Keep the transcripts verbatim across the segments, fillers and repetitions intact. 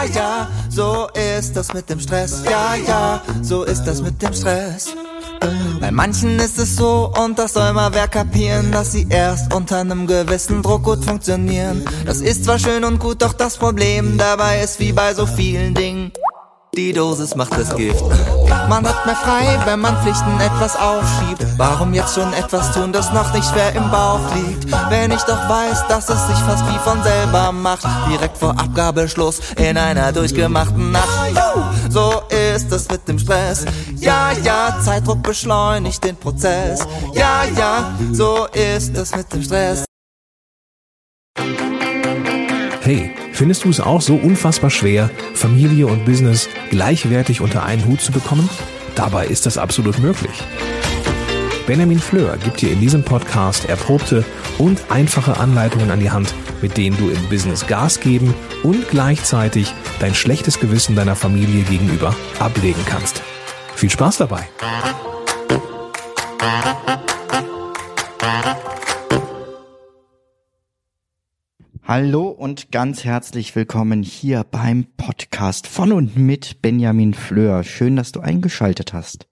Ja, ja, so ist das mit dem Stress. Ja, ja, so ist das mit dem Stress. Bei manchen ist es so, und das soll mal wer kapieren, dass sie erst unter einem gewissen Druck gut funktionieren. Das ist zwar schön und gut, doch das Problem dabei ist wie bei so vielen Dingen: die Dosis macht das Gift. Man hat mehr frei, wenn man Pflichten etwas aufschiebt. Warum jetzt schon etwas tun, das noch nicht schwer im Bauch liegt? Wenn ich doch weiß, dass es sich fast wie von selber macht, direkt vor Abgabeschluss in einer durchgemachten Nacht. So ist es mit dem Stress. Ja, ja, Zeitdruck beschleunigt den Prozess. Ja, ja, so ist es mit dem Stress. Hey, findest du es auch so unfassbar schwer, Familie und Business gleichwertig unter einen Hut zu bekommen? Dabei ist das absolut möglich. Benjamin Fleur gibt dir in diesem Podcast erprobte und einfache Anleitungen an die Hand, mit denen du im Business Gas geben und gleichzeitig dein schlechtes Gewissen deiner Familie gegenüber ablegen kannst. Viel Spaß dabei! Hallo und ganz herzlich willkommen hier beim Podcast von und mit Benjamin Fleur. Schön, dass du eingeschaltet hast.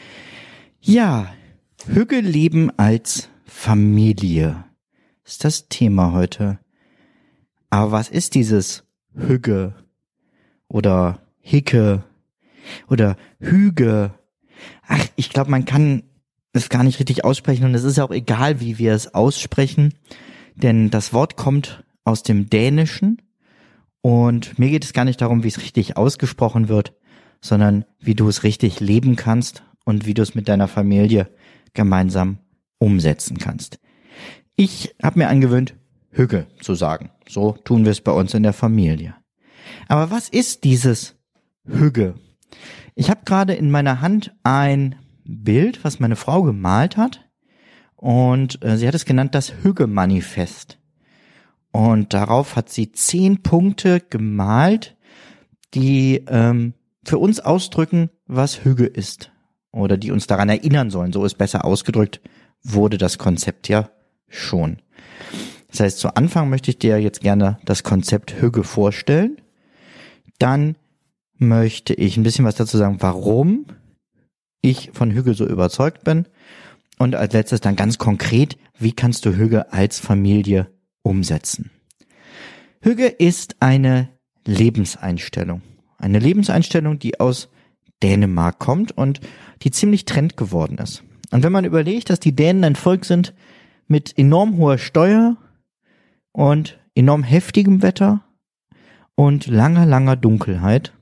Ja, Hügge leben als Familie ist das Thema heute. Aber was ist dieses Hügge oder Hicke oder Hüge? Ach, ich glaube, man kann es gar nicht richtig aussprechen und es ist auch egal, wie wir es aussprechen, denn das Wort kommt aus dem Dänischen und mir geht es gar nicht darum, wie es richtig ausgesprochen wird, sondern wie du es richtig leben kannst und wie du es mit deiner Familie gemeinsam umsetzen kannst. Ich habe mir angewöhnt, Hügge zu sagen. So tun wir es bei uns in der Familie. Aber was ist dieses Hügge? Ich habe gerade in meiner Hand ein Bild, was meine Frau gemalt hat und äh, sie hat es genannt das Hügge-Manifest. Und darauf hat sie zehn Punkte gemalt, die ähm, für uns ausdrücken, was Hügge ist. Oder die uns daran erinnern sollen. So ist besser ausgedrückt, wurde das Konzept ja schon. Das heißt, zu Anfang möchte ich dir jetzt gerne das Konzept Hügge vorstellen. Dann möchte ich ein bisschen was dazu sagen, warum ich von Hügge so überzeugt bin. Und als letztes dann ganz konkret, wie kannst du Hügge als Familie umsetzen. Hügge ist eine Lebenseinstellung. Eine Lebenseinstellung, die aus Dänemark kommt und die ziemlich Trend geworden ist. Und wenn man überlegt, dass die Dänen ein Volk sind mit enorm hoher Steuer und enorm heftigem Wetter und langer, langer Dunkelheit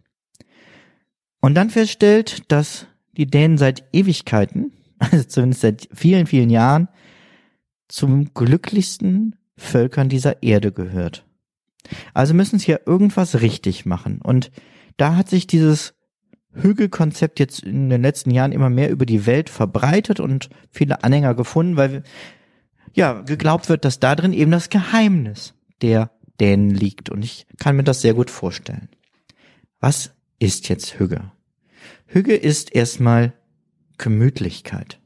und dann feststellt, dass die Dänen seit Ewigkeiten, also zumindest seit vielen, vielen Jahren, zum glücklichsten Völkern dieser Erde gehört. Also müssen sie ja irgendwas richtig machen. Und da hat sich dieses Hügge-Konzept jetzt in den letzten Jahren immer mehr über die Welt verbreitet und viele Anhänger gefunden, weil ja geglaubt wird, dass da drin eben das Geheimnis der Dänen liegt. Und ich kann mir das sehr gut vorstellen. Was ist jetzt Hügge? Hügge ist erstmal Gemütlichkeit.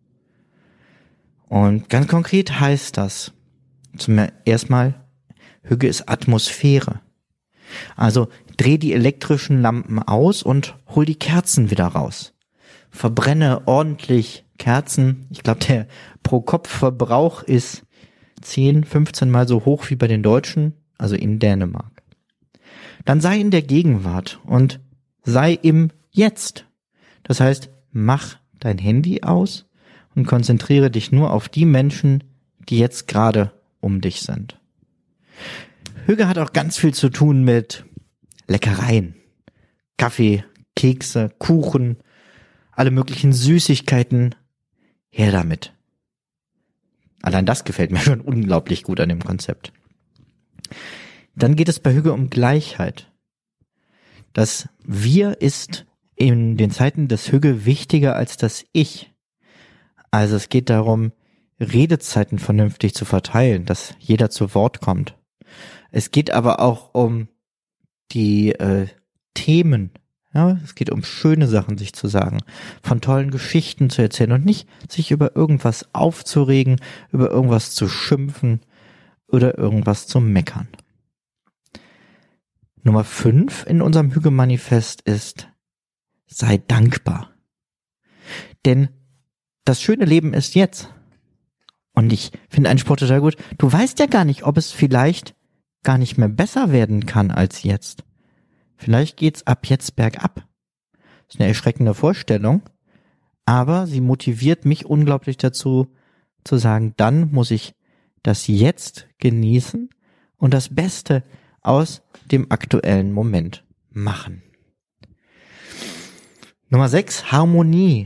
Und ganz konkret heißt das, zum erstmal, Hügge ist Atmosphäre. Also dreh die elektrischen Lampen aus und hol die Kerzen wieder raus. Verbrenne ordentlich Kerzen. Ich glaube, der Pro-Kopf-Verbrauch ist zehn, fünfzehn Mal so hoch wie bei den Deutschen, also in Dänemark. Dann sei in der Gegenwart und sei im Jetzt. Das heißt, mach dein Handy aus und konzentriere dich nur auf die Menschen, die jetzt gerade um dich sind. Hügge hat auch ganz viel zu tun mit Leckereien. Kaffee, Kekse, Kuchen, alle möglichen Süßigkeiten. Her damit. Allein das gefällt mir schon unglaublich gut an dem Konzept. Dann geht es bei Hügge um Gleichheit. Das Wir ist in den Zeiten des Hügge wichtiger als das Ich. Also es geht darum, Redezeiten vernünftig zu verteilen, dass jeder zu Wort kommt. Es geht aber auch um die äh, Themen. Ja, es geht um schöne Sachen, sich zu sagen, von tollen Geschichten zu erzählen und nicht sich über irgendwas aufzuregen, über irgendwas zu schimpfen oder irgendwas zu meckern. Nummer fünf in unserem Hüge-Manifest ist, sei dankbar. Denn das schöne Leben ist jetzt. Und ich finde einen Spruch total gut. Du weißt ja gar nicht, ob es vielleicht gar nicht mehr besser werden kann als jetzt. Vielleicht geht's ab jetzt bergab. Das ist eine erschreckende Vorstellung, aber sie motiviert mich unglaublich dazu, zu sagen, dann muss ich das jetzt genießen und das Beste aus dem aktuellen Moment machen. Nummer sechs, Harmonie.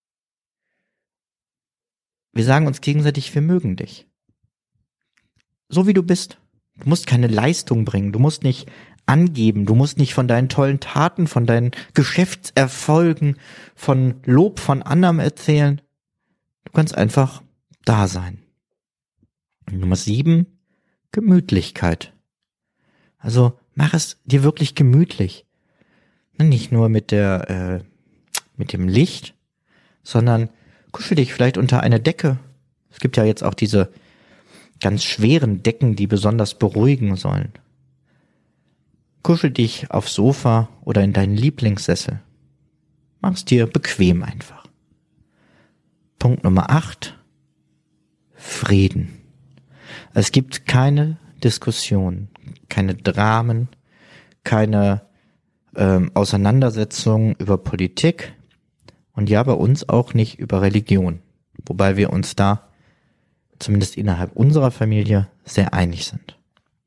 Wir sagen uns gegenseitig, wir mögen dich. So wie du bist. Du musst keine Leistung bringen, du musst nicht angeben, du musst nicht von deinen tollen Taten, von deinen Geschäftserfolgen, von Lob von anderem erzählen. Du kannst einfach da sein. Nummer sieben, Gemütlichkeit. Also mach es dir wirklich gemütlich. Nicht nur mit der, äh, mit dem Licht, sondern kuschel dich vielleicht unter eine Decke. Es gibt ja jetzt auch diese ganz schweren Decken, die besonders beruhigen sollen. Kuschel dich aufs Sofa oder in deinen Lieblingssessel. Mach's dir bequem einfach. Punkt Nummer acht. Frieden. Es gibt keine Diskussion, keine Dramen, keine ähm, Auseinandersetzungen über Politik und ja, bei uns auch nicht über Religion. Wobei wir uns da, zumindest innerhalb unserer Familie, sehr einig sind.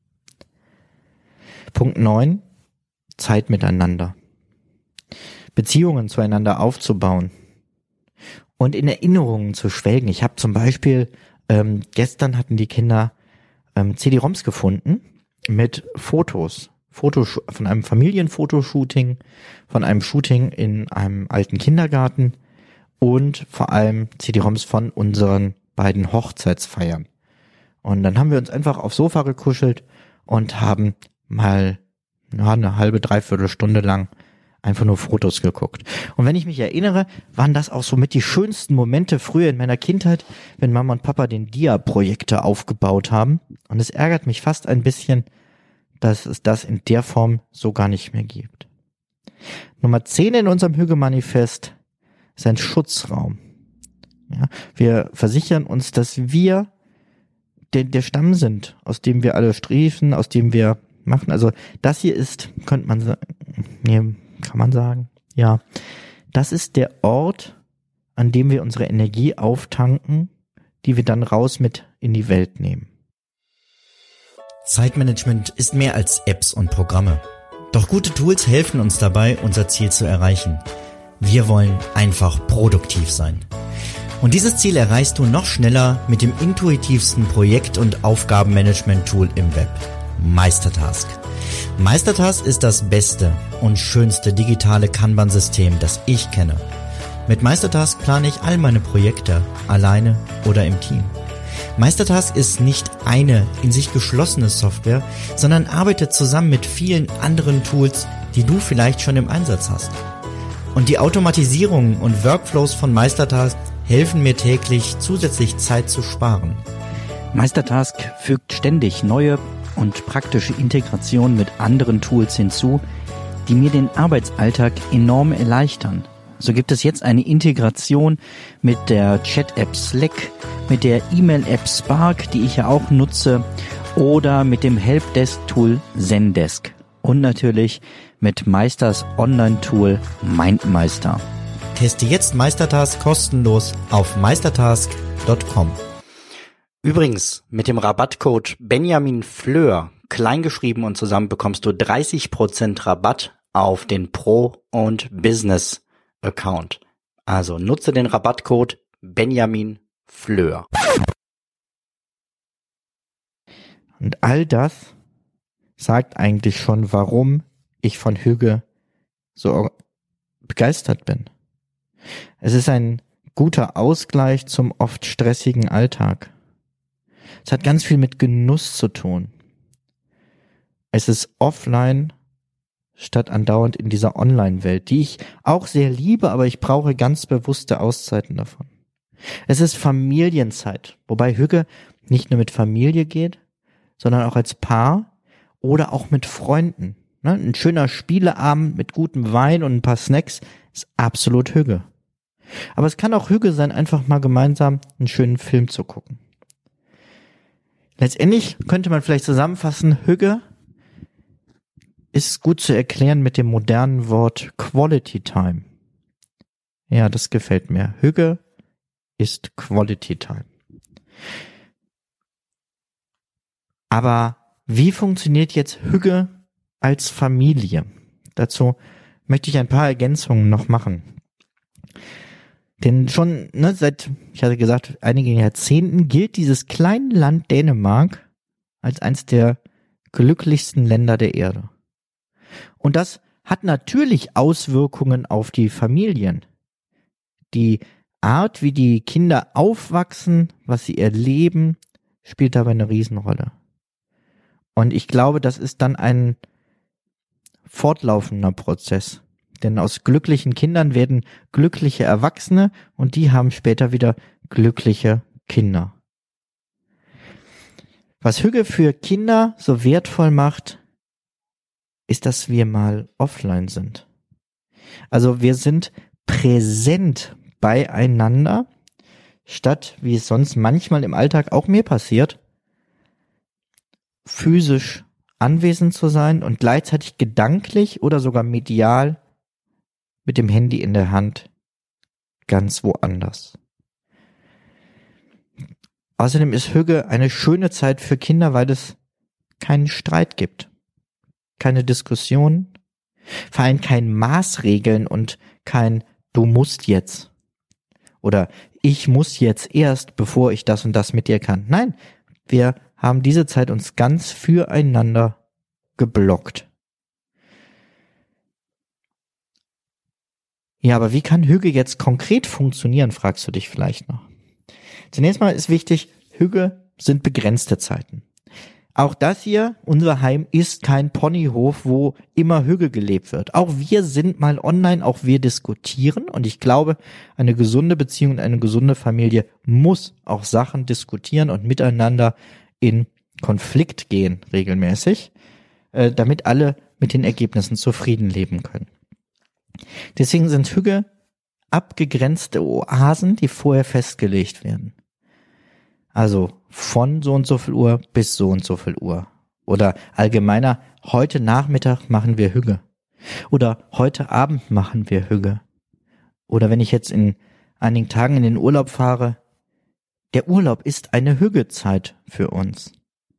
Punkt neun. Zeit miteinander. Beziehungen zueinander aufzubauen und in Erinnerungen zu schwelgen. Ich habe zum Beispiel, ähm, gestern hatten die Kinder ähm, C D-ROMs gefunden mit Fotos. Fotos von einem Familienfotoshooting, von einem Shooting in einem alten Kindergarten und vor allem C D-ROMs von unseren beiden Hochzeitsfeiern. Und dann haben wir uns einfach aufs Sofa gekuschelt und haben mal ja, eine halbe, dreiviertel Stunde lang einfach nur Fotos geguckt. Und wenn ich mich erinnere, waren das auch so mit die schönsten Momente früher in meiner Kindheit, wenn Mama und Papa den Dia-Projektor aufgebaut haben. Und es ärgert mich fast ein bisschen, dass es das in der Form so gar nicht mehr gibt. Nummer zehn in unserem Hüge-Manifest ist ein Schutzraum. Ja, wir versichern uns, dass wir der, der Stamm sind, aus dem wir alle striefen, aus dem wir machen. Also das hier ist, könnte man sagen, nee, kann man sagen, ja, das ist der Ort, an dem wir unsere Energie auftanken, die wir dann raus mit in die Welt nehmen. Zeitmanagement ist mehr als Apps und Programme. Doch gute Tools helfen uns dabei, unser Ziel zu erreichen. Wir wollen einfach produktiv sein. Und dieses Ziel erreichst du noch schneller mit dem intuitivsten Projekt- und Aufgabenmanagement-Tool im Web, Meistertask. Meistertask ist das beste und schönste digitale Kanban-System, das ich kenne. Mit Meistertask plane ich all meine Projekte, alleine oder im Team. Meistertask ist nicht eine in sich geschlossene Software, sondern arbeitet zusammen mit vielen anderen Tools, die du vielleicht schon im Einsatz hast. Und die Automatisierungen und Workflows von Meistertask helfen mir täglich, zusätzlich Zeit zu sparen. Meistertask fügt ständig neue und praktische Integrationen mit anderen Tools hinzu, die mir den Arbeitsalltag enorm erleichtern. So gibt es jetzt eine Integration mit der Chat-App Slack, mit der E-Mail-App Spark, die ich ja auch nutze, oder mit dem Helpdesk-Tool Zendesk. Und natürlich mit Meisters Online-Tool MindMeister. Teste jetzt Meistertask kostenlos auf meistertask punkt com. Übrigens, mit dem Rabattcode Benjamin Fleur, kleingeschrieben und zusammen, bekommst du dreißig Prozent Rabatt auf den Pro- und Business-Account. Also nutze den Rabattcode Benjamin Fleur. Und all das sagt eigentlich schon, warum ich von Hüge so begeistert bin. Es ist ein guter Ausgleich zum oft stressigen Alltag. Es hat ganz viel mit Genuss zu tun. Es ist offline statt andauernd in dieser Online-Welt, die ich auch sehr liebe, aber ich brauche ganz bewusste Auszeiten davon. Es ist Familienzeit, wobei Hüge nicht nur mit Familie geht, sondern auch als Paar oder auch mit Freunden. ne, ein schöner Spieleabend mit gutem Wein und ein paar Snacks ist absolut Hüge. Aber es kann auch Hüge sein, einfach mal gemeinsam einen schönen Film zu gucken. Letztendlich könnte man vielleicht zusammenfassen, Hüge ist gut zu erklären mit dem modernen Wort Quality Time. Ja, das gefällt mir. Hüge ist Quality Time. Aber wie funktioniert jetzt Hüge als Familie? Dazu möchte ich ein paar Ergänzungen noch machen. Denn schon ne, seit, ich hatte gesagt, einigen Jahrzehnten gilt dieses kleine Land Dänemark als eines der glücklichsten Länder der Erde. Und das hat natürlich Auswirkungen auf die Familien. Die Art, wie die Kinder aufwachsen, was sie erleben, spielt dabei eine Riesenrolle. Und ich glaube, das ist dann ein fortlaufender Prozess. Denn aus glücklichen Kindern werden glückliche Erwachsene und die haben später wieder glückliche Kinder. Was Hüge für Kinder so wertvoll macht, ist, dass wir mal offline sind. Also wir sind präsent beieinander, statt, wie es sonst manchmal im Alltag auch mir passiert, physisch anwesend zu sein und gleichzeitig gedanklich oder sogar medial mit dem Handy in der Hand ganz woanders. Außerdem ist Hüge eine schöne Zeit für Kinder, weil es keinen Streit gibt, keine Diskussion, vor allem kein Maßregeln und kein Du musst jetzt oder ich muss jetzt erst, bevor ich das und das mit dir kann. Nein, wir haben diese Zeit uns ganz füreinander geblockt. Ja, aber wie kann Hüge jetzt konkret funktionieren, fragst du dich vielleicht noch. Zunächst mal ist wichtig, Hüge sind begrenzte Zeiten. Auch das hier, unser Heim, ist kein Ponyhof, wo immer Hüge gelebt wird. Auch wir sind mal online, auch wir diskutieren und ich glaube, eine gesunde Beziehung und eine gesunde Familie muss auch Sachen diskutieren und miteinander in Konflikt gehen, regelmäßig, äh, damit alle mit den Ergebnissen zufrieden leben können. Deswegen sind Hüge abgegrenzte Oasen, die vorher festgelegt werden. Also von so und so viel Uhr bis so und so viel Uhr. Oder allgemeiner, heute Nachmittag machen wir Hüge. Oder heute Abend machen wir Hüge. Oder wenn ich jetzt in einigen Tagen in den Urlaub fahre, der Urlaub ist eine Hügezeit für uns.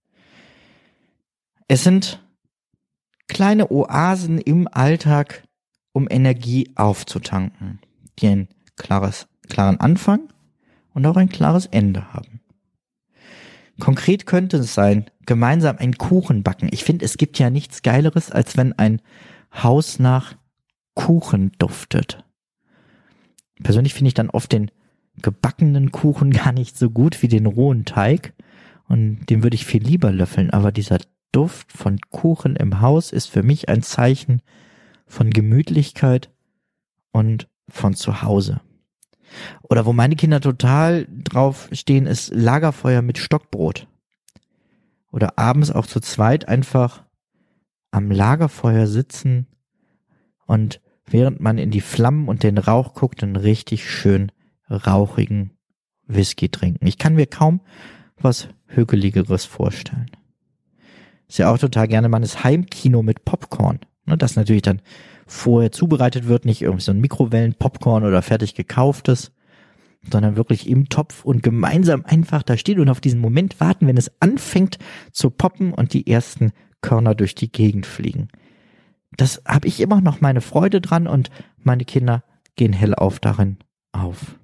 Es sind kleine Oasen im Alltag, um Energie aufzutanken, die ein klares, klaren Anfang und auch ein klares Ende haben. Konkret könnte es sein, gemeinsam einen Kuchen backen. Ich finde, es gibt ja nichts Geileres, als wenn ein Haus nach Kuchen duftet. Persönlich finde ich dann oft den gebackenen Kuchen gar nicht so gut wie den rohen Teig und den würde ich viel lieber löffeln, aber dieser Duft von Kuchen im Haus ist für mich ein Zeichen von Gemütlichkeit und von zu Hause. Oder wo meine Kinder total drauf stehen, ist Lagerfeuer mit Stockbrot. Oder abends auch zu zweit einfach am Lagerfeuer sitzen und während man in die Flammen und den Rauch guckt, einen richtig schön rauchigen Whisky trinken. Ich kann mir kaum was Hügeligeres vorstellen. Ist ja auch total gerne mal das Heimkino mit Popcorn. Das natürlich dann vorher zubereitet wird, nicht irgendwie so ein Mikrowellen-Popcorn oder fertig gekauftes, sondern wirklich im Topf und gemeinsam einfach da steht und auf diesen Moment warten, wenn es anfängt zu poppen und die ersten Körner durch die Gegend fliegen. Das habe ich immer noch meine Freude dran und meine Kinder gehen hellauf darin auf.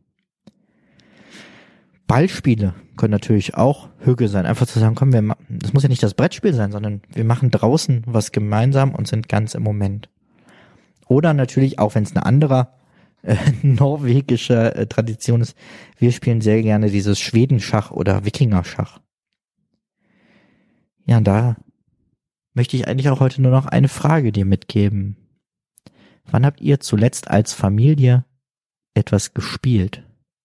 Ballspiele können natürlich auch Hüge sein. Einfach zu sagen, komm, wir machen, das muss ja nicht das Brettspiel sein, sondern wir machen draußen was gemeinsam und sind ganz im Moment. Oder natürlich, auch wenn es eine andere äh, norwegische äh, Tradition ist, wir spielen sehr gerne dieses Schwedenschach oder Wikingerschach. Ja, und da möchte ich eigentlich auch heute nur noch eine Frage dir mitgeben. Wann habt ihr zuletzt als Familie etwas gespielt?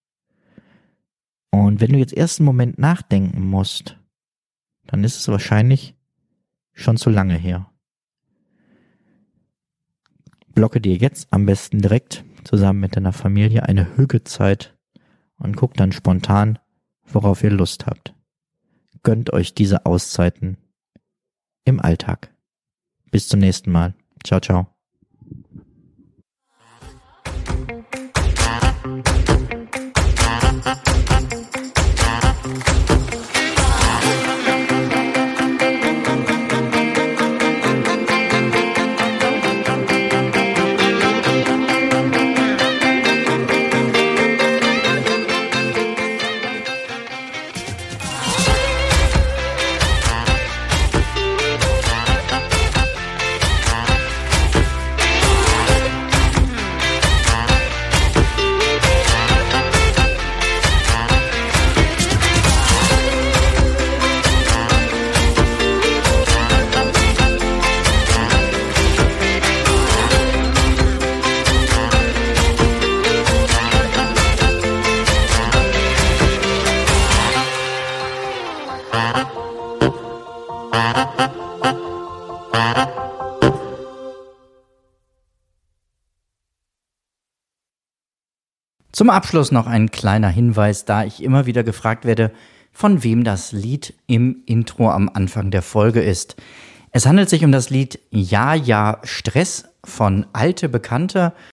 Und wenn du jetzt erst einen Moment nachdenken musst, dann ist es wahrscheinlich schon zu lange her. blocke dir jetzt am besten direkt zusammen mit deiner Familie eine Hügezeit und guck dann spontan, worauf ihr Lust habt. Gönnt euch diese Auszeiten im Alltag. Bis zum nächsten Mal. Ciao, ciao. Zum Abschluss noch ein kleiner Hinweis, da ich immer wieder gefragt werde, von wem das Lied im Intro am Anfang der Folge ist. Es handelt sich um das Lied Ja, ja, Stress von Alte Bekannte